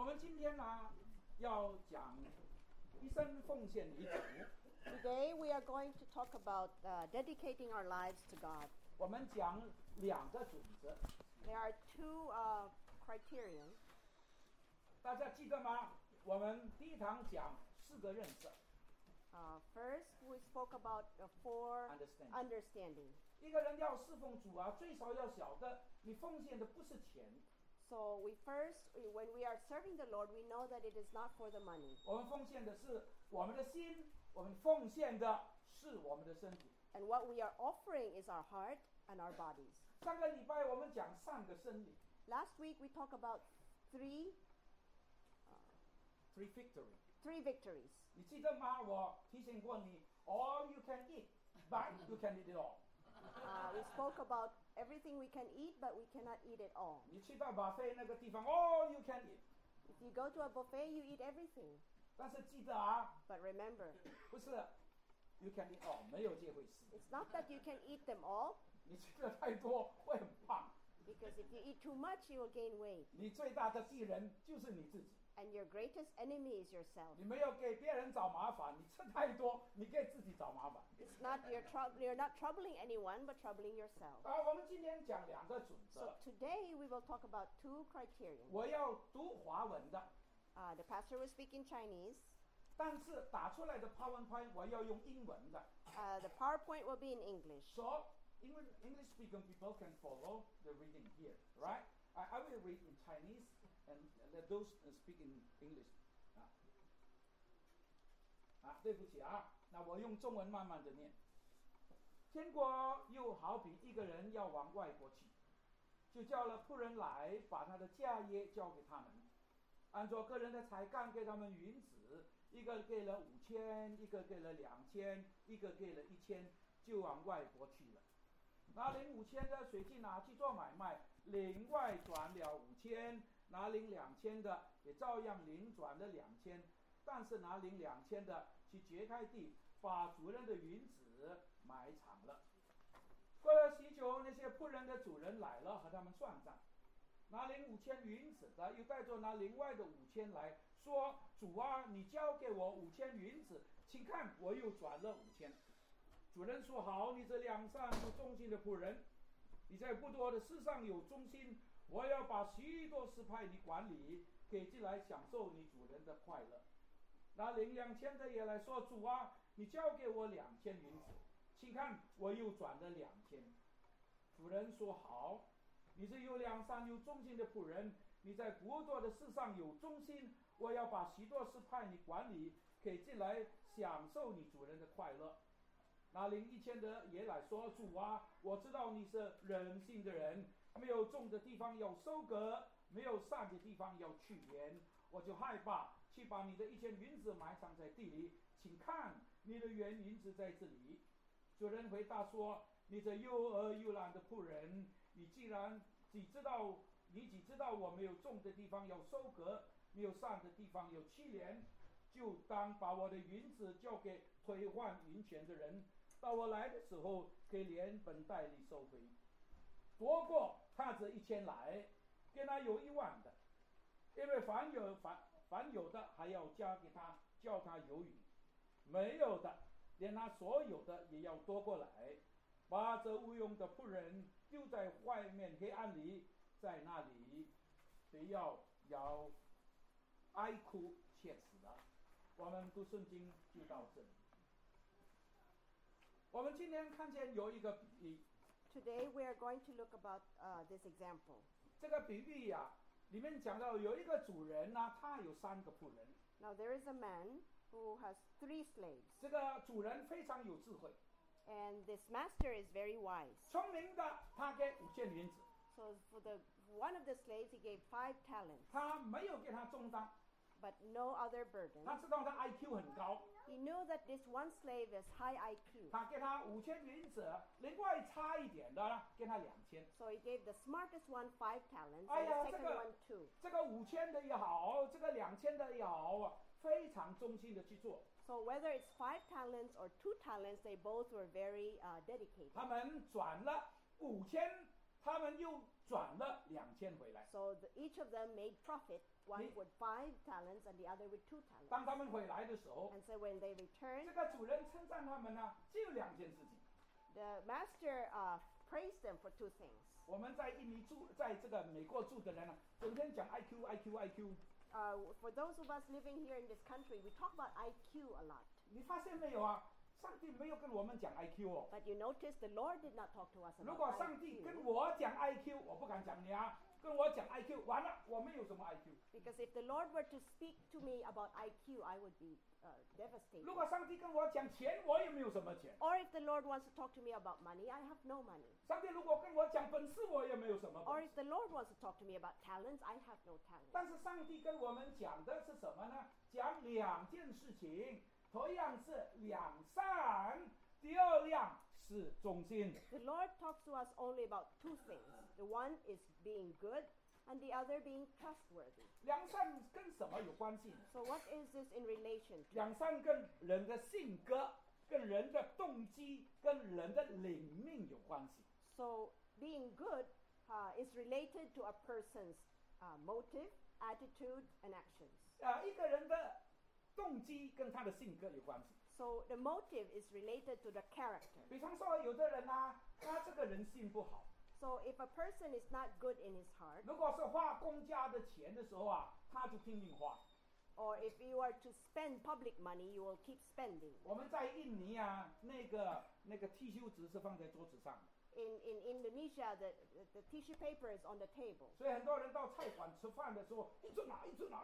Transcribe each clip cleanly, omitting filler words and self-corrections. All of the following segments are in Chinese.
我们今天呢要讲一生奉献于主。 Today we are going to talk about dedicating our lives to God. 我们讲两个准则， There are two criterion. 大家记得吗？我们第一堂讲4个认识。 First, we spoke about four understanding. 一个人要侍奉主啊，最少要晓得你奉献的不是钱。 So when we are serving the Lord, we know that it is not for the money. 我们奉献的是我们的心，我们奉献的是我们的身体。 And what we are offering is our heart and our bodies. 上个礼拜我们讲3个真理。 Last week we talked about three victories. 你记得吗？我提醒过你 ，all you can eat, but you can eat it all. We spoke about everything we can eat, but we cannot eat it all. 你去到buffet那个地方 ，all you can eat. If you go to a buffet, you eat everything. 但是记得啊， But remember, 不是 you can eat all， 没有这回事。 it's not that you can eat them all, 你吃的太多会很胖。 because if you eat too much, you will gain weight. 你最大的敌人就是你自己。 And your greatest enemy is yourself. 你没有给别人找麻烦，你吃太多，你给自己找麻烦。 It's not you're not troubling anyone, but troubling yourself. 我们今天讲2个准则。 So today we will talk about two criterion. 我要读华文的， The pastor will speak in Chinese. 但是打出来的 PowerPoint 我要用英文的。 The PowerPoint will be in English. So English speaking people can follow the reading here, right? I will read in Chinese and let those speak in English. 对不起啊，那我用中文慢慢的念。天国又好比一个人要往外国去，就叫了仆人来，把他的家业交给他们，按照个人的才干给他们允旨，一个给了5000，一个给了2000，一个给了1000，就往外国去了。拿领5000的随即拿去做买卖，另外转了5000，拿领2000的也照样领转了2000，但是拿领2000的去掘开地，把主人的银子埋藏了。过了许久，那些仆人的主人来了，和他们算账。拿领5000银子的又带着拿另外的5000来说：“主啊，你交给我5000银子，请看我又转了5000。”主人说：“好，你这良善又忠心的仆人，你在不多的事上有忠心，我要把许多事派你管理，给进来享受你主人的快乐。”那领2000的也来说：“主啊，你交给我2000银子，请看我又转了2000。”主人说：“好，你是有良善又忠心的仆人，你在不多的事上有忠心，我要把许多事派你管理，给进来享受你主人的快乐。”那领1000的也来说：“主啊，我知道你是仁心的人，没有种的地方要收割，没有散的地方要去园，我就害怕，去把你的1000银子埋藏在地里，请看你的原银子在这里。”主人回答说：“你这又饿又懒的仆人，你既知道我没有种的地方要收割，没有散的地方要去园，就当把我的银子交给退换银钱的人，到我来的时候可以连本带利收回。夺过他这1000来，给他有10000的，因为凡有的还要加给他，叫他有余；没有的，连他所有的也要夺过来，把这无用的仆人丢在外面黑暗里，在那里非要哀哭切齿的。”我们读圣经就到这里。我们今天看见有一个比喻。 Today we are going to look about this example. 这个比喻里面讲到有一个主人他有3个仆人。 Now there is a man who has 3 slaves. 这个主人非常有智慧。 And this master is very wise. 聪明的他给5000银子。 So for one of the slaves he gave 5 talents. 他没有给他重担。 But no other burden. 他知道他 IQ 很高。 He knew that this one slave is high IQ. 他给他5000银子，另外差一点的给他2000。 So he gave the smartest one 5 talents, and the second one 2. 这个5000的也好，这个2000的也好，非常忠心的去做。 So whether it's 5 talents or 2 talents, they both were very dedicated. 他们转了5000 他们又转了2000回来。 So each of them made profit, one Ni- with 5 talents and the other with 2 talents. 当他们回来的时候， And so when they returned, 这个主人称赞他们呢，就2件事情。 the master praised them for 2 things. 我们在印尼住，在这个美国住的人呢，整天讲 IQ。 For those of us living here in this country, we talk about IQ a lot. 你发现没有啊？上帝没有跟我们讲 IQ 哦。 But you notice the Lord did not talk to us 如 about 果上帝跟 IQ. 我讲 IQ， 我不敢讲你啊。跟我讲 IQ， 完了，我没有什么 IQ。 Because if the Lord were to speak to me about IQ, I would be devastated. 如果上帝跟我讲钱，我也没有什么钱。 Or if the Lord wants to talk to me about money, I have no money. 上帝如果跟我讲本事，我也没有什么 Or 本 if 事。 the Lord wants to talk to me about talents, I have no talent. 但是上帝跟我们讲的是什么呢？讲2件事情，头一样是良善，第二样是忠心。 The Lord talks to us only about 2 things. The one is being good, and the other being trustworthy. 良善跟什么有关系？ So what is this in relation to? 良善跟人的性格、跟人的动机、跟人的灵命有关系。 So being good is related to a person's motive, attitude, and actions. 一个人的动机跟他的性格有关系。 So the motive is related to the character. 比方说，有的人啊，他这个人性不好， So if a person is not good in his heart, 如果是花公家的钱的时候啊，他就拼命花。 or if you are to spend public money, you will keep spending. 我们在印尼啊，那个剃须纸是放在桌子上的， In Indonesia, the tissue paper is on the table. 所以很多人到菜馆吃饭的时候，一直拿。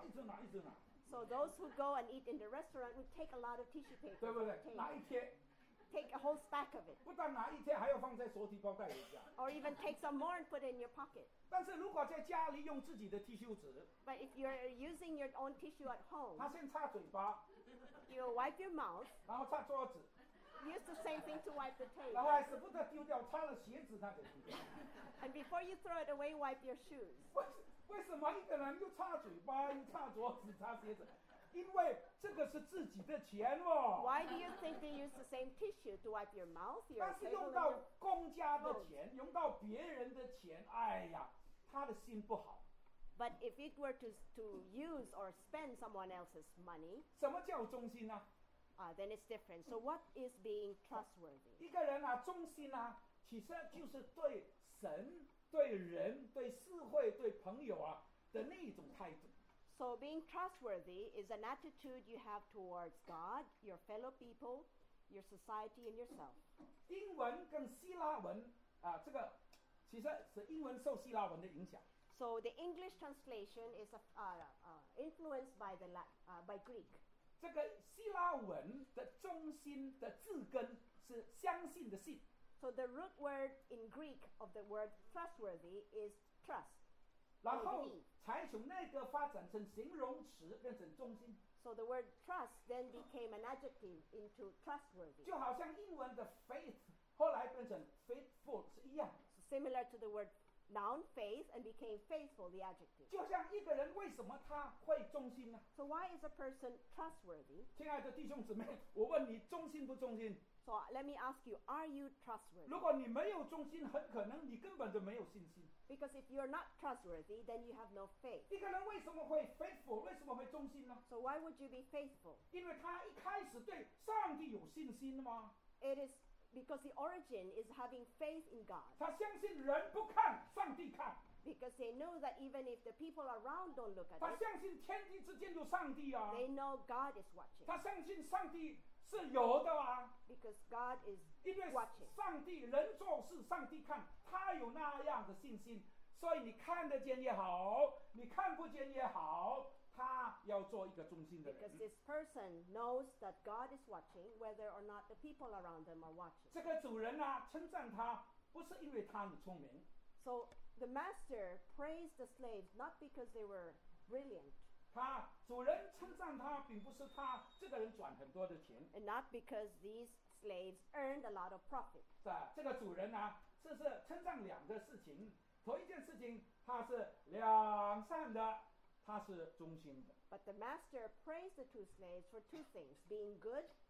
So those who go and eat in the restaurant would take a lot of tissue paper 对 from 不 the 对？拿 table, 一贴， take a whole stack of it, 不但拿一贴，还要放在手提包带回家。 or even take some more and put it in your pocket. 但是如果在家里用自己的剃须纸， But if you're using your own tissue at home, 他先擦嘴巴， you wipe your mouth, 然后擦桌子， use the same thing to wipe the 然后 table, 还舍不得丢掉，擦了鞋子他给丢掉。 and before you throw it away, wipe your shoes. 为什么一个人又擦嘴巴又擦桌子擦鞋子？因为这个是自己的钱哦。 Why do you think they use the same tissue to wipe your mouth, your 但是 table, 用 and 到 your... 公家的钱，用到别人的钱，哎呀，他的心不好。 But if it were to use or spend someone else's money, 什么叫忠心呢？ then it's different. So what is being trustworthy? 一个人啊，忠心啊，其实就是对神、对人、对社会、对朋友啊的那一种态度。 So being trustworthy is an attitude you have towards God, your fellow people, your society, and yourself. 英文跟希腊文啊，这个其实是英文受希腊文的影响。 So the English translation is influenced by by Greek. 这个希腊文的中心的字根是相信的信， So the root word in Greek of the word trustworthy is trust. 然后才从那个发展成形容词变成中心， So the word trust then became an adjective into trustworthy. 就好像英文的 faith 后来变成 faithful 是一样的。 So similar to the word noun faith and became faithful, the adjective. 就像一个人为什么他会忠心呢？ So why is a person trustworthy? 亲爱的弟兄姊妹，我问你忠心不忠心？ So let me ask you, are you trustworthy? 如果你没有忠心，很可能你根本就没有信心。 Because if you're not trustworthy, then you have no faith. 一个人为什么会 faithful？ 为什么会忠心呢？ So why would you be faithful? 因为他一开始对上帝有信心吗？ It is because the origin is having faith in God. 他相信人不看，上帝看。 Because they know that even if the people around don't look at 他 it, 相信天地之间有上帝啊。 they know God is watching. 他相信上帝是有的啊。 Because God is 因为 watching. 上帝人做事，上帝看，他有那样的信心，所以你看得见也好，你看不见也好，他要做一个忠心的 Because 人。 this person knows that God is watching, whether or not the people around them are watching. 这个主人啊，称赞他，不是因为他很聪明， So the master praised the slaves not because they were brilliant, 主人称赞他，并不是他这个人赚很多的钱。 and not because these slaves earned a lot of profit. 这个主人啊，是称赞2个事情。头一件事情，他是良善的，他是忠心的。 But the master praised the 2 slaves for 2 things, being good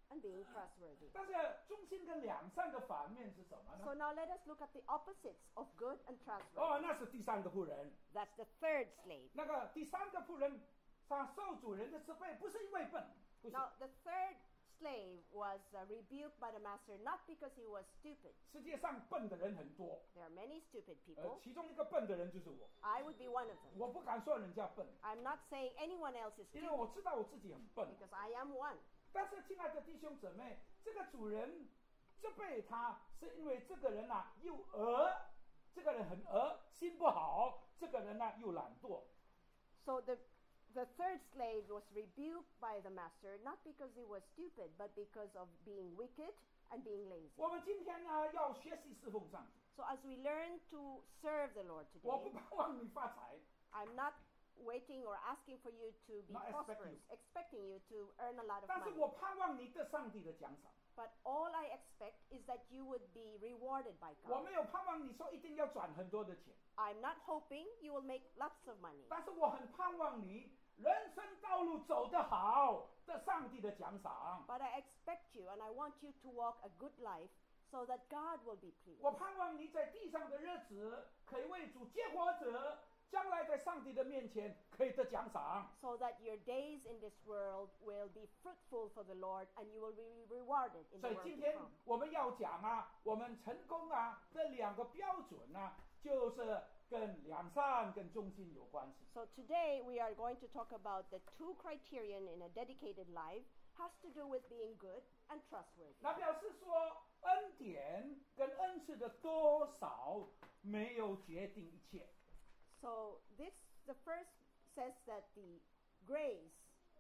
and being trustworthy. 但是忠心跟良善的反面是什么 So 呢？ now let us look at the opposites of good and trustworthy. 那是第三个仆人。 That's the third slave. 那个第三个仆人，他受主人的责备，不是因为笨，不是。 Now the third slave was rebuked by the master not because he was stupid. 世界上笨的人很多， There are many stupid people. 其中一个笨的人就是我。 I would be one of them. 我不敢说人家笨， I'm not saying anyone else is 因为 stupid 我知道我自己很笨。 because I am one. 但是，亲爱的弟兄姊妹，这个主人责备他，是因为这个人又这个人很心不好，这个人又懒惰。 So the third slave was rebuked by the master not because he was stupid but because of being wicked and being lazy. 我们今天要学习侍奉上帝。 So as we learn to serve the Lord 我不 today, 盼望你发财， I'm not waiting or asking for you to be Not expect prosperous, expecting you to earn a lot of 但是 money. 我盼望你得上帝的奖赏。 But all I expect is that you would be rewarded by 我 God. 没有盼望你说一定要赚很多的钱， I'm not hoping you will make lots of money. 但是我很盼望你人生道路走得好，得上帝的奖赏。 But I expect you and I want you to walk a good life so that God will be pleased. 我盼望你在地上的日子可以为主结果子，将来在上帝的面前可以得奖赏。 So that your days in this world will be fruitful for the Lord and you will be rewarded in 所 the 以 world 今 to 天 come. 我们要讲我们成功这两个标准就是跟良善跟忠心有关系。 So today we are going to talk about the two criterion in a dedicated life has to do with being good and trustworthy. 那表示说，恩典跟恩赐的多少没有决定一切。 So the first says that the grace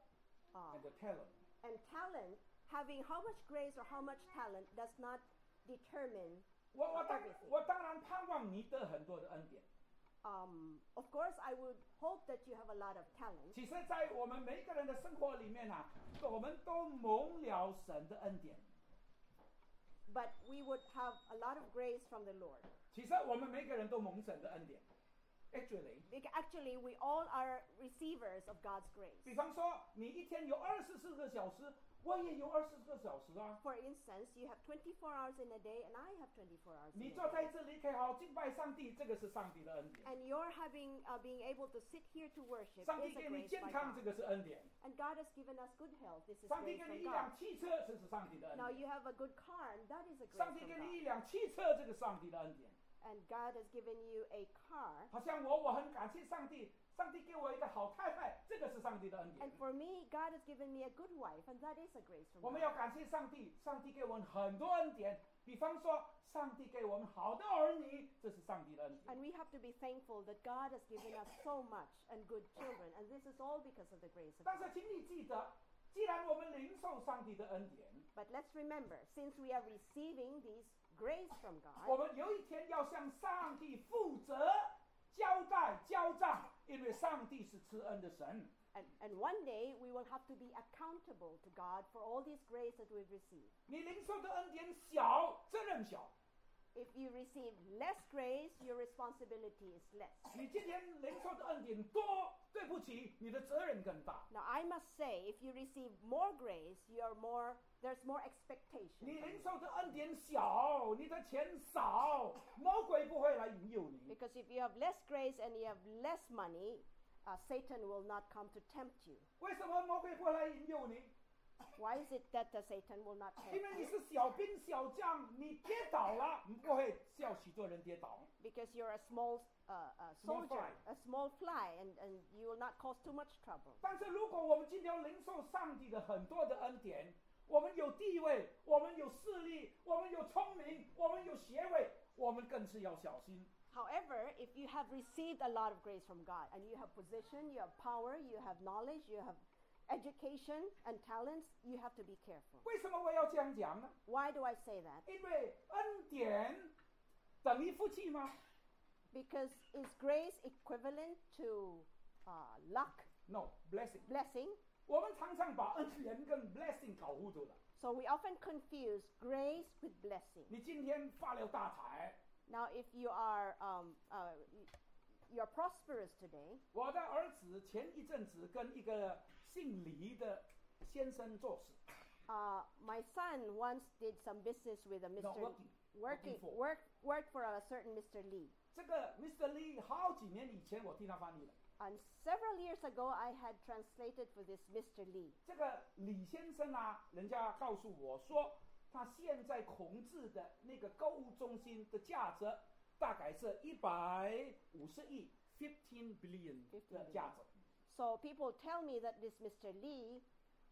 And the talent， and talent, having how much grace or how much talent does not determine 我当然盼望你得很多的恩典。 of course, I would hope that you have a lot of talent. 其实，在我们每一个人的生活里面我们都蒙了神的恩典。 But we would have a lot of grace from the Lord. 其实我们每个人都蒙神的恩典。Actually， we all are receivers of God's grace. 比方说，你一天有24个小时，我也有24个小时啊。 For instance, you have 24 hours in a day and I have 24 hours in 你 a 坐在 day. 这里可以好好敬拜上帝，这个是上帝的恩典。 And you're being able to sit here to worship 上帝 is a 给你 grace 健 by 康， God. 这个是恩典。 And God has given us good health. This is 上帝 grace 给你 from 一 God. 辆汽车，这是上帝的恩 Now 典。 you have a good car and that is a grace 上 from 帝给你 God. 一辆汽车，这个上帝的恩典。 And God has given you a car. 好像我很感谢上帝，上帝给我一个好太太，这个是上帝的恩 And 典。 for me, God has given me a good wife and that is a grace from 我们 God. 要感谢上帝，上帝给我们很多恩典。比方说，上帝给我们好的儿女，这是上帝的恩典。 And we have to be thankful that God has given us so much and good children. And this is all because of the grace of 但 God. 是请你记得，既然我们领受上帝的恩典， But let's remember, since we are receiving these grace from 我 God, 们有一天要向上帝负责、交代、交账，因为上帝是慈恩的神。 and one day we will have to be accountable to God for all this grace that we've received. 你领受的恩典小，责任小。 If you receive less grace, your responsibility is less. 你今天领受的恩典多，对不起，你的责任更大。 Now I must say, if you receive more grace, there's more expectation. 你领受的恩典小，你的钱少，魔鬼不会来引诱你。 Because if you have less grace and you have less money, Satan will not come to tempt you. 为什么魔鬼不会来引诱你？ Why is it that Satan will not 因 tempt 为你 you? 是小兵小将，你跌倒了，你不会叫许多人跌倒。 Because you're a small Small soldier, fly. a small fly, and you will not cause too much trouble. 但是如果我们今天领受上帝的很多的恩典，我们有地位，我们有势力，我们有聪明，我们有学位，我们更是要小心。 However, if you have received a lot of grace from God and you have position, you have power, you have knowledge, you have education and talents, you have to be careful. 为什么我要这样讲呢？ Why do I say that? 因为恩典等于福气吗 Because is grace equivalent to luck, ？No, blessing。 blessing? 我们常常把恩典跟 blessing 搞糊涂了。 So we often confuse grace with blessing. 你今天发了大财， Now, if you are you're prosperous today, 我的儿子前一阵子跟一个姓李的先生做事， My son once did some business with a No, Mr. working for. Worked for a certain Mr. Lee. 这个 Mr. Lee 好几年以前我替他翻译了。 And several years ago, I had translated for this Mr. Lee. 这个李先生啊，人家告诉我说，他现在控制的那个购物中心的价值大概是150亿 15 billion 的价值。 So people tell me that this Mr. Lee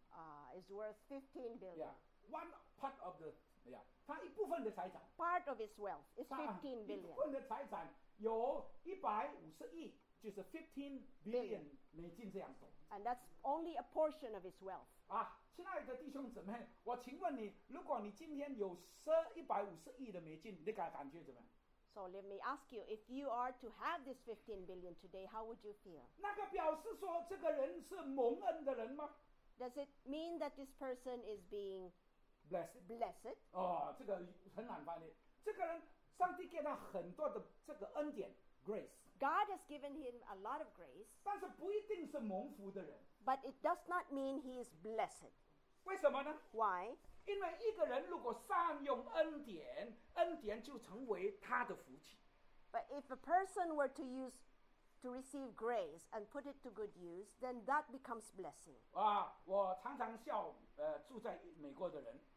is worth 15 billion. Yeah, one part of the 他一部分的财产， Part of his wealth is 他 15 一 billion. 部分的财产有150亿，就是15 billion 美金这样多。 And that's only a portion of his wealth. 啊，亲爱的弟兄姊妹，我请问你，如果你今天有150亿的美金，你的感觉怎么样？ So let me ask you, if you are to have this 15 billion today, how would you feel? 那个表示说这个人是蒙恩的人吗 Does it mean that this person is being ？Blessed。 blessed? 哦，这个很难翻译。这个人，上帝给他很多的这个恩典 （grace）， God has given him a lot of grace, 但是不一定是蒙福的人。 but it does not mean he is blessed. 为什么呢？ Why? 因为一个人如果善用恩典，恩典就成为他的福气。 But if a person were to receive grace and put it to good use, then that becomes blessing. 啊，我常常笑，住在美国的人，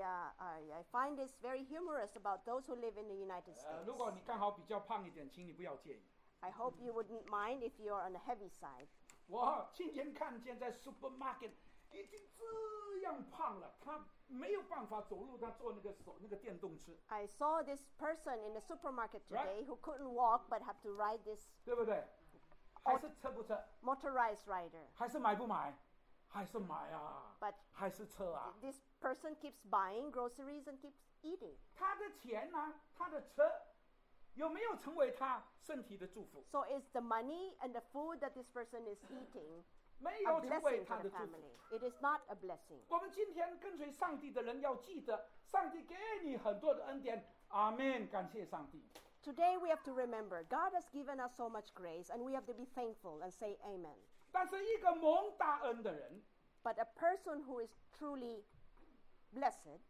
I find this very humorous about those who live in the United 如 States. 果你刚好比较胖一点，请你不要介意。 I hope you wouldn't mind if you're on the heavy side. 我亲眼看见在 supermarket 已经这样胖了，他没有办法走路，他坐那个电动车， I saw this person in the supermarket Right. today who couldn't walk but had to ride this 对不对？还是车不车？ motorized rider. 还是买不买？还是买啊？ But 还是车啊？ this person keeps buying groceries and keeps eating. 他的钱呢、他的车有没有成为他身体的祝福？ So is the money and the food that this person is eating 没 a 有成为 blessing 他 to 的 the 祝福。 family? It is not a blessing. 我们今天跟随上帝的人要记得，上帝给你很多的恩典，阿门，感谢上帝。 Today we have to remember God has given us so much grace and we have to be thankful and say amen. 但是一个蒙大恩的人 But a person who is truly blessed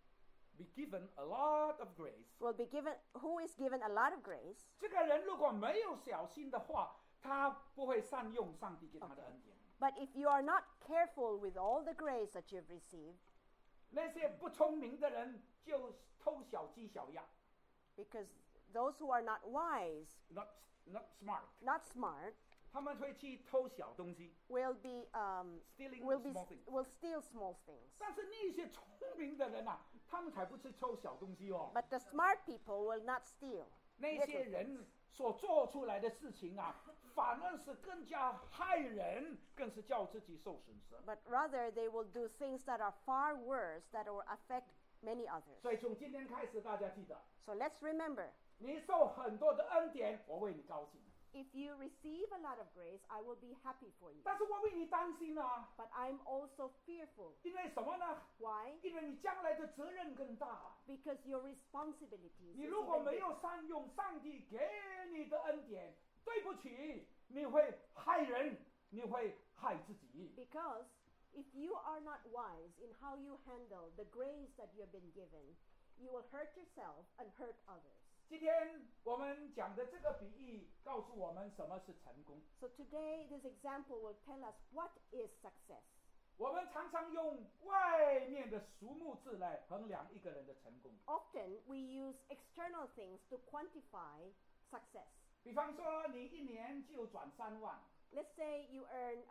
be given a lot of grace。 who is given a lot of grace, 这个人如果没有小心的话，他不会善用上帝给他的恩典。 but if you are not careful with all the grace that you've received, 那些不聪明的人就偷小鸡小鸭 because those who are not wise, ，not smart， not smart, 他们会去偷小东西 will be ，stealing will be small things。 will steal small things. 但是那些聪明的人啊，他们才不去偷小东西哦。 But the smart people will not steal. 那 little 些 things. 人所做出来的事情啊，反而是更加害人，更是叫自己受损失。 But rather they will do things that are far worse that will affect many others. 所以从今天开始，大家记得， So let's remember, 你受很多的恩典，我为你高兴。 if you receive a lot of grace, I will be happy for you. 但是我为你担心啊， But I'm also fearful. 因为什么呢？ Why? 因为你将来的责任更大。 Because your responsibilities 你 is 如果 even 没有 bigger. 善用上帝给你的恩典，对不起，你会害人，你会害自己。 Because if you are not wise in how you handle the grace that you have been given, you will hurt yourself and hurt others. 今天我们讲的这个比喻，告诉我们什么是成功。 So today, this example will tell us what is success. 我们常常用外面的数目字来衡量一个人的成功。 Often, we use external things to quantify success. 比方说，你一年就赚3万， Let's say you earn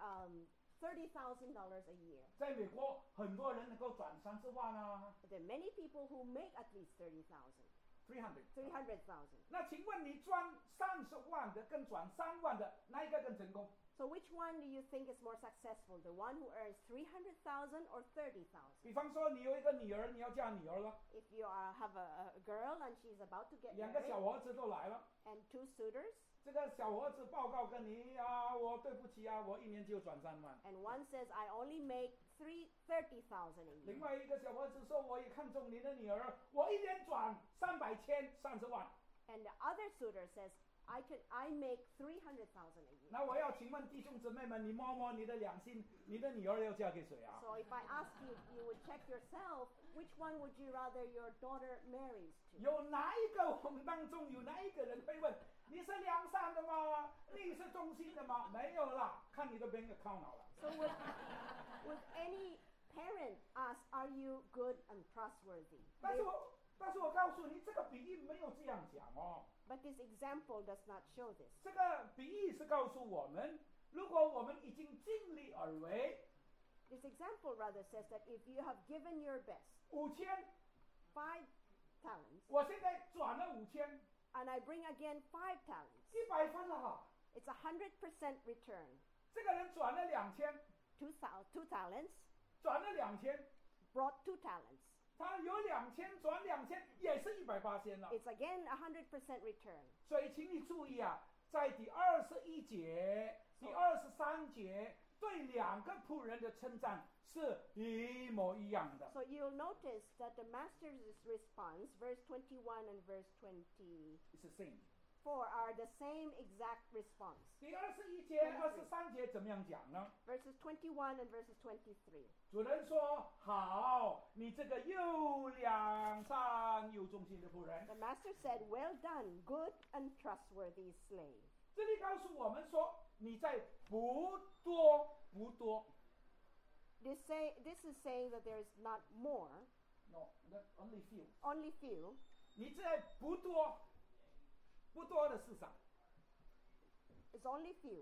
$30,000 a year. 在美国很多人能够赚30万啊 But there are many people who make at least 30,000, ，300。 300,000. 那请问你赚30万的跟赚3万的，哪一个更成功？ So which one do you think is more successful, the one who earns 300,000 or 30,000? 比方说，你有一个女儿，你要嫁女儿了， If you have a girl and she's about to get 2个 married 小儿子都来了， and 2 suitors, 这个小儿子报告跟你啊，我对不起啊，我一年就赚3万。 and one says, I only make 30,000 a 另 year. 外一个小儿子说，我也看中你的女儿，我一年赚30万。 And the other suitor says, I make 300,000 a year. 那我要请问弟兄姊妹们，你摸摸你的良心，你的女儿要嫁给谁啊？ So if I ask you, you would check yourself, which one would you rather your daughter marries to? 有哪一个我们当中有哪一个人会问你是良善的吗？你是忠心的吗？没有啦，看你的 bank account 好了。 So would any parent ask, are you good and trustworthy? 但是我告诉你，这个比喻没有这样讲哦。 But this example does not show this. 这个比喻是告诉我们，如果我们已经尽力而为， This example rather says that if you have given your best, 5000， 5 talents, 我现在转了5000， and I bring again 5 talents, 100分了。 it's 100% return. 这个人转了2000， Two talents, 转了2000， brought 2 talents. 他有2000转2000，也是180了。 It's again 100% return. 所以请你注意啊，在第21节、第23节，对两个仆人的称赞是一模一样的。 So you'll notice that the master's response, verse 21 and verse 24, It's the same。 are the same exact response. 第21节、23节怎么样讲呢？ Verses 21 and verses 23. 主人说：“好，你这个又良善又忠心的仆人。 The master said, well done, good and trustworthy slave. ” 这里告诉我们说，你在不多。 This is saying that there is not more, No, not only few。 only few. 你在不多的事上 It's only few.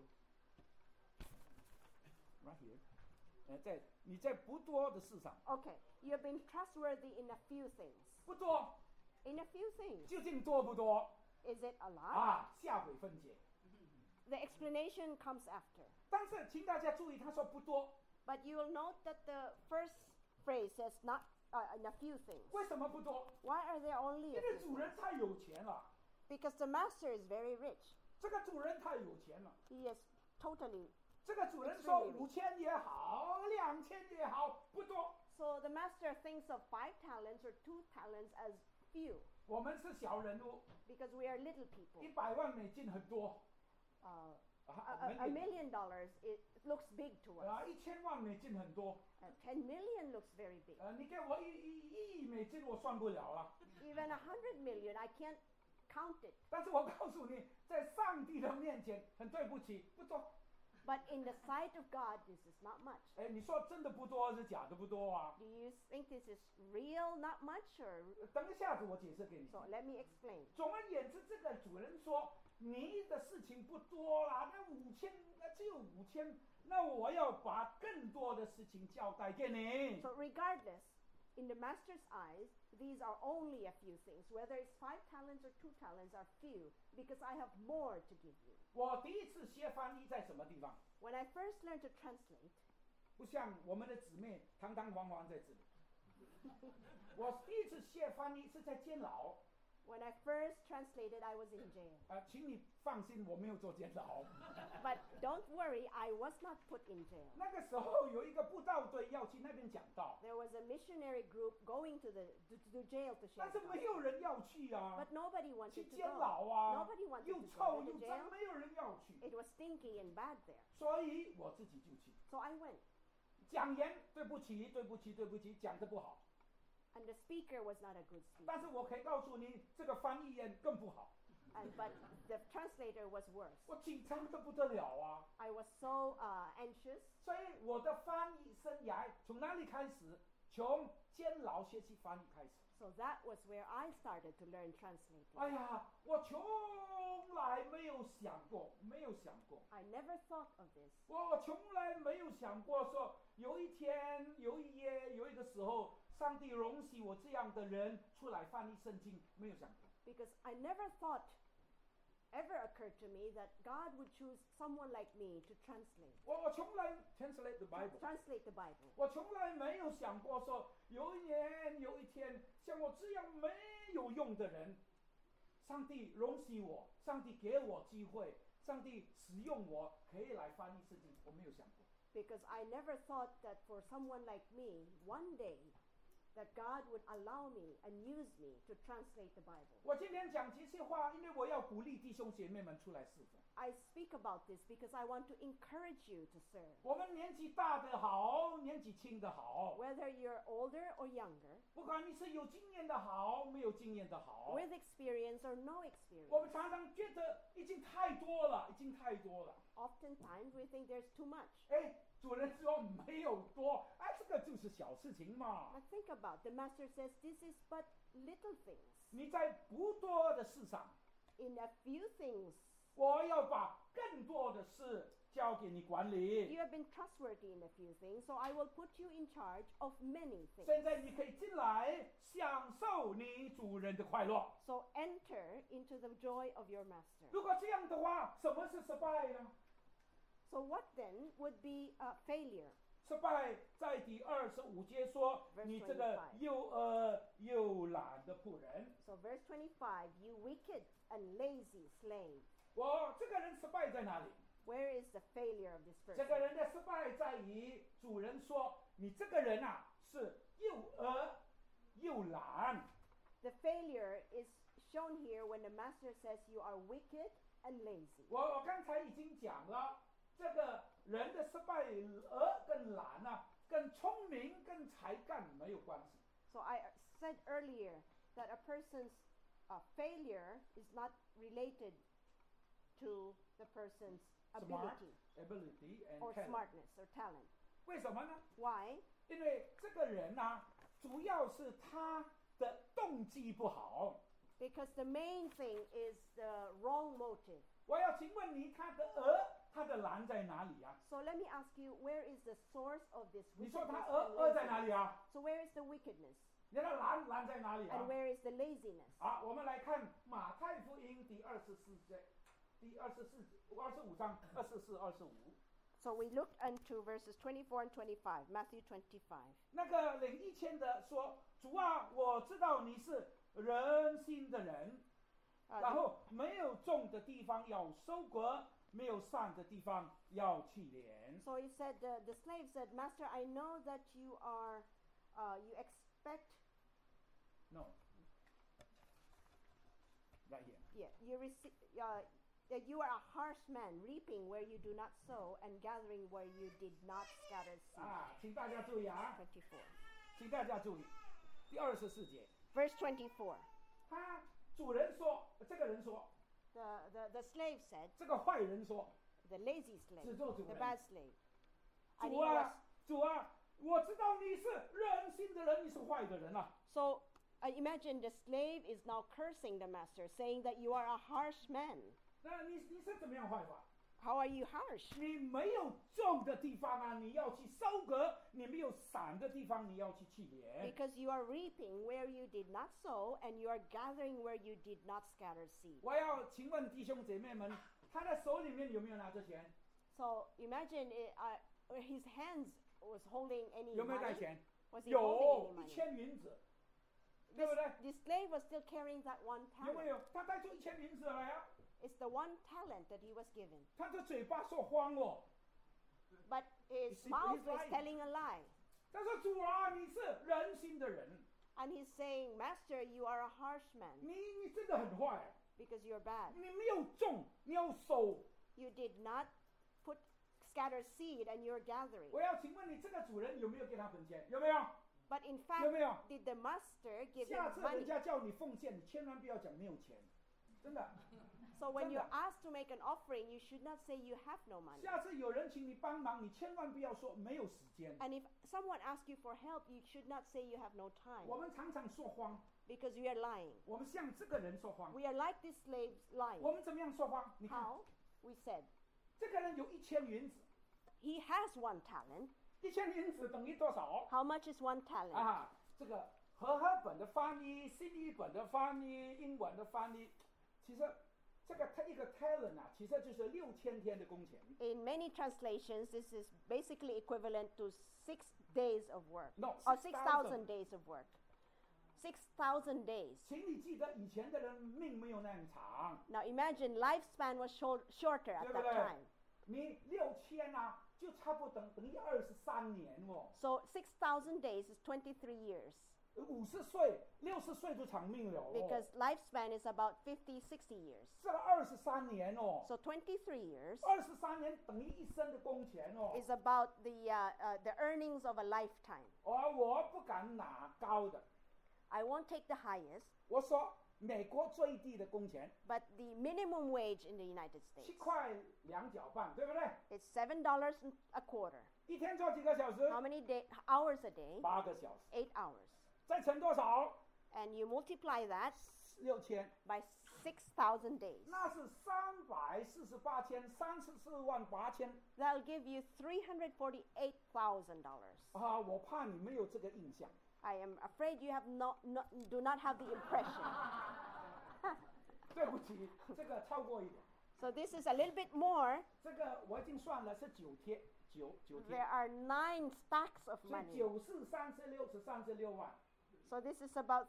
，right here，你在不多的事上， Okay, you have been trustworthy in a few things. 不多， In a few things. 究竟多不多 Is it a lot? 啊？下回分解。 The explanation comes after. 但是请大家注意，他说不多， But you will note that the first phrase says not in a few things. 为什么不多？ Why are there only 因 a 为 few 主人 things? 太有钱了， Because the master is very rich. 这个主人太有钱了。 He is totally. 这个主人说5000也好，2000也好，不多。 So the master thinks of 5 talents or 2 talents as few 我们是小人物， because we are little people. 100万美金很多， $1 million, it looks big to us. 1000万美金很多， 10 million looks very big. 你给我一亿美金，我算不了了。 Even 100 million, I can't count it. 但是我告诉你，在上帝的面前，很对不起，不多。 But in the sight of God, this is not much. 哎，你说真的不多，是假的不多啊？ Do you think this is real, not much, or? 等一下子我解释给你听 So。let me explain. 总而言之，这个主人说你的事情不多啦，那5000，只有5000，那我要把更多的事情交代给你。 So regardless, in the master's eyes, these are only a few things. Whether it's 5 talents or 2 talents are few, because I have more to give you. 我第一次学翻译在什么地方？ When I first learned to translate, 不像我们的姊妹堂堂皇皇在这里。我第一次学翻译是在监牢。 when I first translated, I was in jail. 请你放心，我没有做监牢。 But don't worry, I was not put in jail. 那个时候有一个布道队要去那边讲道， There was a missionary group going to jail to share 但是 the 没 gospel. 有人要去啊， But nobody 去 wanted to 监 go. 牢啊， Nobody wanted 又 to 臭 go to 又 jail. 脏，没有人要去， It was stinky and bad there. 所以我自己就去。 So I went. 讲言对不起，对不起，对不起，讲得不好。 And the speaker was not a good 但 speaker. 是我可以告诉你，这个翻译员更不好， But the translator was worse. 我紧张得不得了啊！ I was so anxious. 所以我的翻译生涯从哪里开始？从监牢学习翻译开始。 So that was where I started to learn translating. 哎呀，我从来没有想过， I never thought of this. 我从来没有想过说，有一天、有一夜、有一个时候，上帝容许我这样的人出来翻译圣经，没有想过。 Because I never thought, ever occurred to me that God would choose someone like me to translate. 我从来 translate the Bible， Translate the Bible. 我从来没有想过说，有一年、有一天，像我这样没有用的人，上帝容许我，上帝给我机会，上帝使用我，可以来翻译圣经，我没有想过。 Because I never thought that for someone like me, one day, that God would allow me and use me to translate the Bible. 我今天讲这些话，因为我要鼓励弟兄姐妹们出来侍奉。 I speak about this because I want to encourage you to serve. 我们年纪大的好，年纪轻的好， Whether you're older or younger, 不管你是有经验的好，没有经验的好， with experience or no 我们 experience, 常常觉得已经太多了，已经太多了。 oftentimes we think there's too much. 哎，主人说没有多，哎，这个就是小事情嘛。 But think about, the master says this is but little things. 你在不多的事上， In a few things, 我要把更多的事交给你管理。 you have been trustworthy in a few things, so I will put you in charge of many things. 现在你可以进来享受你主人的快乐。 So enter into the joy of your master. 如果这样的话，什么是失败呢？ So what then would be a failure? 失败在第25节说：“ Verse 你这个又又懒的仆人。 So verse 25, you wicked and lazy slave. ” 我这个人失败在哪里？ Where is the failure of this 这 person? 个人的失败在于主人说：“你这个人啊，是又懒。 The failure is shown here when the master says you are wicked and lazy. 我刚才已经讲了，这个人的失败跟懒啊，跟聪明跟才干没有关系。 So I said earlier that a person's failure is not related to the person's Smart, ability ability and or talent. smartness or talent. 为什么呢？ Why? 因为这个人啊，主要是他的动机不好。 Because the main thing is the wrong motive. 我要请问你，他的懒在哪里啊？ So let me ask you, where is the source of this 你说 wickedness 他 and 在哪里 laziness? 啊？ So where is the wickedness 你的懒在哪里 and 啊？ where is the laziness? 好，我们来看马太福音第25章24、25。 So we looked into verses 24 and 25, Matthew 25. 那个领1000的说：“主啊，我知道你是仁心的人， Uh, 然后没有种的地方要收割，没有散的地方要去连。 So he said, the slave said, Master, I know that you are, you expect, No. Right here. yeah, that you are a harsh man, reaping where you do not sow and gathering where you did not scatter seed. 啊，请大家注意啊， 24. 请大家注意，第24节， Verse 24. 他主人说，这个人说， The slave said, 这个坏人说， the lazy slave, 指着主 the 人， bad slave. And 主 he was, 啊，主啊，我知道你是仁心的人，你是坏的人啊。 so imagine the slave is now cursing the master, saying that you are a harsh man. 那你是怎么样坏法？ How are you harsh? 你没有种的地方啊，你要去收割；你没有散的地方，你要去连。 Because you are reaping where you did not sow, and you are gathering where you did not scatter seed. 我要请问弟兄姐妹们，他的手里面有没有拿着钱？ So imagine his hands was holding any 有没有带 money. 钱？ Was he 有 holding any money? 1000银子，对不对？ The slave was still carrying that one 有没 talent. 有？他带出1000银子来啊！ It's the one talent that he was given. 他的嘴巴说谎哦， But his He's mouth is lying. telling a lie. 他说：“主啊，你是仁心的人， And he's saying, Master, you are a harsh man 你真的很坏， because you're bad. 你没有种，你要收。 You did not scatter seed and you're gathering. 我要请问你，这个主人有没有给他本钱？有没有？ But in 有 fact, 没有？ did the master give 下 him 次人 money? 家叫你奉献，你千万不要讲没有钱，真的。 So when you're 真的。 asked to make an offering, you should not say you have no money. 下次有人请你帮忙，你千万不要说没有时间。 And if someone asks you for help, you should not say you have no 我 time 们常常说谎， because you are lying. 我们像这个人说谎。 We are like this slave's lying. 我们怎么样说谎？你看， How? We said, 这个人有1000银子 he has one talent. ，1000银子等于多少？ How much is one talent? 啊，这个和合本的翻译、新译本的翻译、英文的翻译，其实这个一个 talent 啊，其实就是6000天的工钱。 In many translations, this is basically equivalent to 6 days of work. No, Or 6,000 6,000 days of work. 6,000 days. 请你记得，以前的人命没有那样长， Now imagine lifespan was shorter at 对不 that 对 time.？ 你6000啊，就差不多等于23年哦。 So 6,000 days is 23 years. 50岁、60岁就长命了哦。 because lifespan is about 50, 60 years. 这23年哦， So 23 years 23年等于一生的工钱哦。 is about the earnings of a lifetime. 我不敢拿高的， I won't take the highest, 我说美国最低的工钱 but the minimum wage in the United 7 States 块2角半，对不对？ is $7.25. 一天做几个小时 How many hours a day? ？8个小时， 8 hours. 再乘多少 And you multiply that ？6000， by 6,000 days. 那是348千，34万8千 That'll give you $348,000. 啊！我怕你没有这个印象。 I am afraid you do not have the impression. 对不起，这个超过一点。 So this is a little bit more. 这个我已经算了，是9贴，9 There 贴， are 9 stacks of 所以 money. 9是36是36万。 So this is about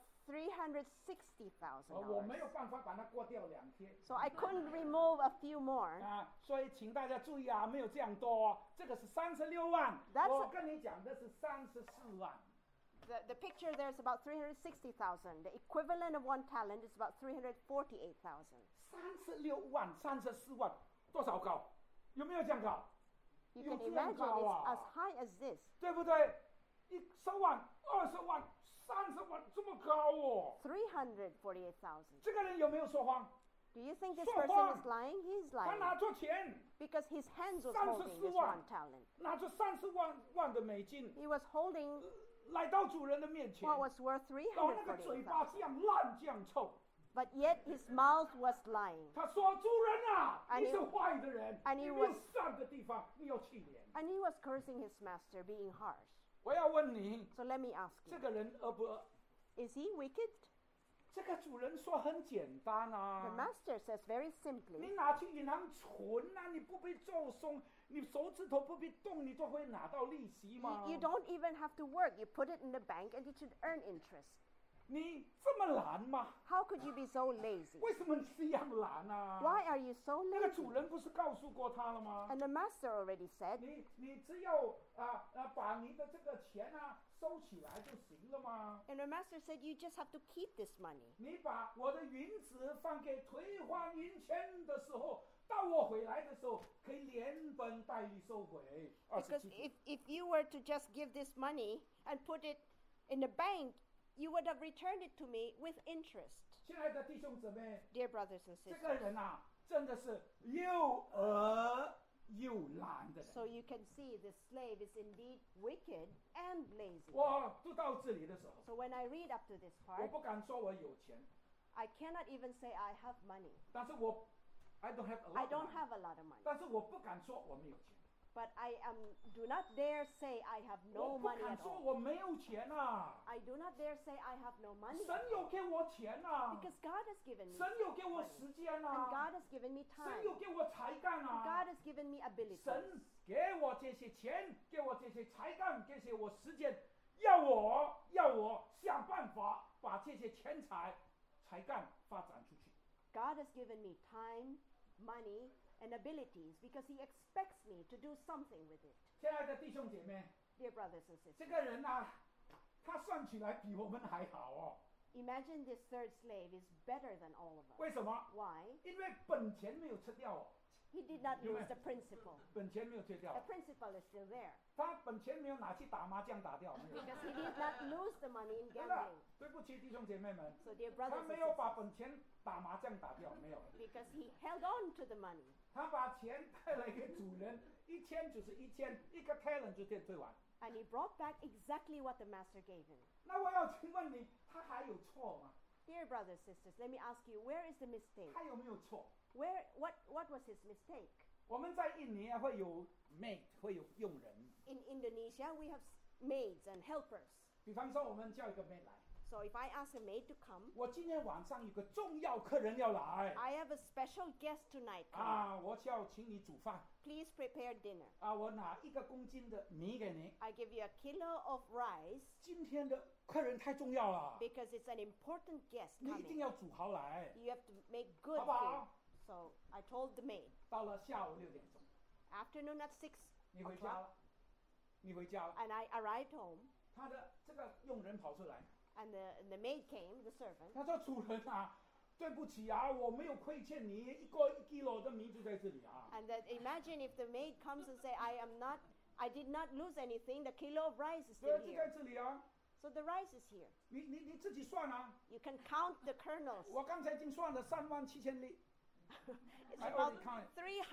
$360,000. 我没有办法把它过掉2贴 So I couldn't remove a few more. 啊，所以请大家注意啊，没有这样多哦，这个是36万， That's 我跟你讲的是34万。 The picture there is about 360,000. The equivalent of 1 talent is about 348,000. 36万、34万，多少高？有没有这样高？ You 有 can 这样 imagine 高 it's as 啊？ high as this. 对不对？10万、20万、30万，这么高哦！ 348,000. 这个人有没有说谎？ Do you think this 说 person 谎。 is lying? He's 他 lying 拿错钱， because his hands was 34 holding this 万。 1 talent. 拿出30万的美金 He was holding 来到主人的面前， what was worth 然后那个嘴巴 348,000. 这样烂这样臭。 But yet his mouth was lying. 他说：“主人啊， And 你 he- 是坏的人， and 你 he 没有 was- 善的地方，你有气脸。 And he was cursing his master, being harsh. 我要问你， So let me ask 这 you, 个人恶不恶？ is he wicked? 这个主人说很简单 The 啊， master says very simply, 你拿去银行存啊，你不必做松，你手指头不必动，你就会拿到利息吗？ you don't even have to work. You put it in the bank and it should earn interest. 你这么懒吗？ How could you be so lazy? 为什么你这样懒啊？ Why are you so 那个 lazy? 主人不是告诉过他了吗？ And the master already said, 你只要把你的这个钱啊收起来就行了吗？ and the master said, you just have to keep this money. 你把我的银子放给退还银钱的时候，到我回来的时候可以连本带利收回。 Because 27 if you were to just give this money and put it in the bank, you would have returned it to me with interest. 亲爱的弟兄姊妹， Dear brothers and 这个 sisters. 人啊，真的是又恶又懒的人。 So you can see the slave is indeed wicked and lazy. 我读到这里的时候， So when I read up to this 我 part, 不敢说我有钱， I cannot even say I have money. 但是我 I don't have a lot I of don't money have a lot of money. 但是我不敢说我没有钱， But I do not dare say I have 我 no 不 money 敢 at 说 all. 我没有钱啊。 I do not dare say I have no money 神有给我钱啊， because God has given me 神有给我时间 and 啊， God has given me 神 time. 有给我才干 God 啊， has given me ability. 神给我这些钱，给我这些才干，给些我时间，要我想办法把这些钱才干发展出去。 God has given me time, money, and abilities because He expects me to do something with it. 亲爱的弟兄姐妹， Dear brothers and 这 sisters, 个人啊，他算起来比我们还好哦。 imagine this third slave is better than all of us. 为什么？ Why? 因为本钱没有吃掉哦， He did not You lose may- the principal. 本钱没有吃掉 The，principal is still there 他本钱没有拿去打麻将打掉，没有。 because he did not lose the money in 真的 gambling. 对不起，弟兄姐妹们， So, dear 他 brothers 没 and 有把 sisters, 本钱打麻将打掉，没有。 because he held on to the money 他把钱带来给主人，1000就是1000，一个 talent 就可以退完。 and he brought back exactly what the master gave him. 那我要请问你，他还有错吗？ Dear brothers and sisters, let me ask you, where is the mistake? 他有没有错？ What was his mistake? 我们在印尼啊会有 maid，会有佣人。 In Indonesia, we have maids and helpers. 比方说，我们叫一个 maid 来， So if I ask a maid to come, 我今天晚上有个重要客人要来 I have a special guest tonight coming. 啊，我就要请你煮饭 Please prepare dinner. 啊，我拿1公斤的米给你。 I give you a kilo of rice 今天的客人太重要了， because it's an important guest 你一定 coming. 要煮好来， You have to make good 好不 food. 好？ So I told the maid, 到了下午6点钟， afternoon at 6 你回家 o'clock, 了，你回家了， and I arrived home, 他的这个佣人跑出来， And the maid came, the servant. 他说：“主人啊，对不起啊，我没有亏欠你1 kilo 的米就在这里啊。” And that imagine if the maid comes and say, I did not lose anything. The kilo of rice is 对， still 就在 here. 这里啊， So the rice is here. 你自己算啊。 You can count the kernels. 我刚才已经算了37000粒 It's I about already counted.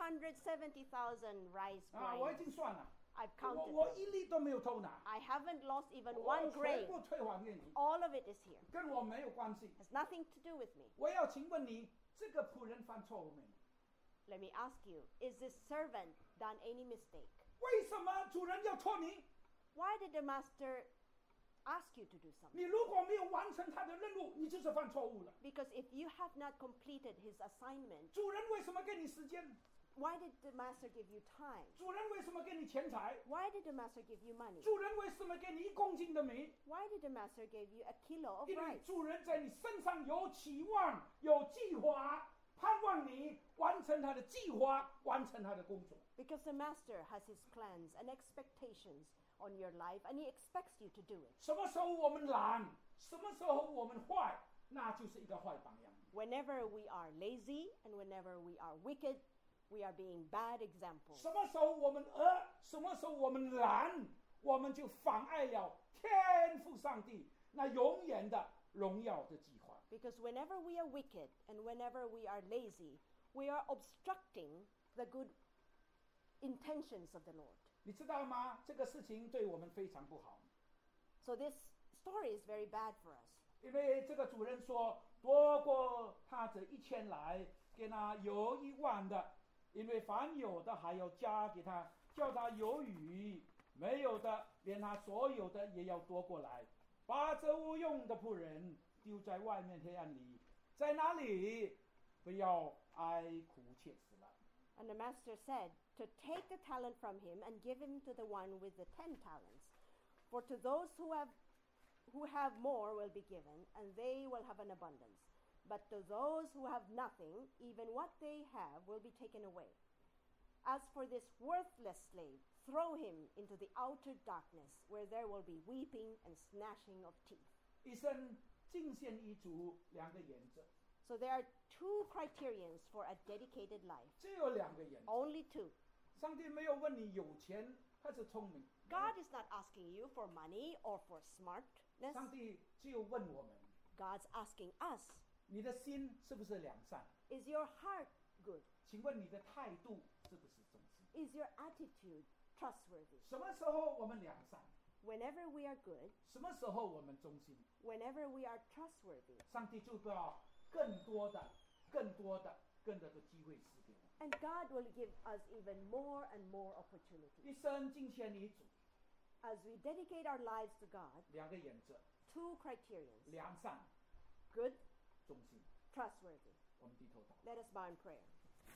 370,000 rice 啊，我已 grains. 经算了， I've 我 counted. 1粒都没有偷拿， I haven't lost even 我 one 全 grain. 部退还给你， All of it is here. 跟我没有关系。 Has nothing to do with me. 我要请问你，这个仆人犯错误没有？ Let me ask you, is this servant done any mistake? 为什么主人要错你？ Why did the master ask you to do something? 你如果没有完成他的任务，你就是犯错误了。 Because if you have not completed his assignment, 主人为什么给你时间？ why did the master give you time? 主人为什么给你钱财？ Why did the master give you money? 主人为什么给你1公斤的米？ Why did the master give you a kilo of 因为 rice? 主人在你身上有期望、有计划，盼望你完成他的计划，完成他的工作。 Because the master has his plans and expectations on your life, and he expects you to do it. 什么时候我们懒，什么时候我们坏，那就是一个坏榜样。 Whenever we are lazy and whenever we are wicked, we are being bad examples. 什么时候我们什么时候我们懒，我们就妨碍了天父上帝那永远的荣耀的计划。 Because whenever we are wicked and whenever we are lazy, we are obstructing the good intentions of the Lord. 你知道吗？这个事情对我们非常不好， So this story is very bad for us. 因为这个主人说，多过他这1000来，给他有1万的，因为凡有的还要加给他，叫他有余；没有的，连他所有的也要夺过来，把这无用的仆人丢在外面黑暗里，在哪里不要哀哭切齿了。 And the master said, to take the talent from him and give him to the one with the 10 talents. For to those who have more will be given, and they will have an abundance. But to those who have nothing, even what they have will be taken away. As for this worthless slave, throw him into the outer darkness, where there will be weeping and gnashing of teeth. 一生敬献一主2个原则， So there are 2 criterions for a dedicated life. 只有2个原则。 Only 2. 上帝没有问你有钱还是聪明， God is not asking you for money or for smartness. 上帝只有问我们， God's asking us, 你的心是不是良善？ is your heart good? 请问你的态度是不是忠心？ Is your attitude trustworthy? 什么时候我们良善？ Whenever we are good, 什么时候我们忠心？ whenever we are trustworthy, 上帝就要更多的机会赐给我们。 and God will give us even more and more opportunities. 一生敬献于主， As we dedicate our lives to God, 2个原则： 2 criterions, 良善、 good, 忠心。 trustworthy. 我们低头祷告。 Let us bow in prayer.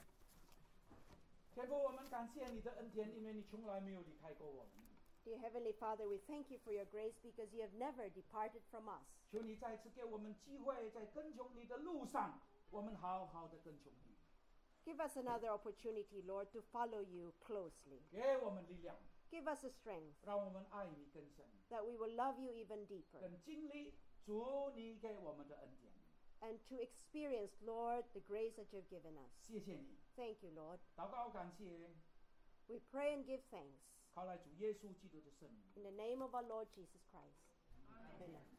天父，我们感谢你的恩典，因为你从来没有离开过我们。 Dear Heavenly Father, we thank you for your grace because you have never departed from us. 求你再次给我们机会，在跟从你的路上，我们好好的跟从你， Give us another opportunity, Lord, to follow you closely. 给我们力量， Give us a strength 让我们爱你更深， that we will love you even deeper 更经历主你给我们的恩典。 and to experience, Lord, the grace that you've given us. 谢谢你， Thank you, Lord. 祷告感谢， We pray and give thanks 靠来主耶稣基督的圣名。 in the name of our Lord Jesus Christ. Amen.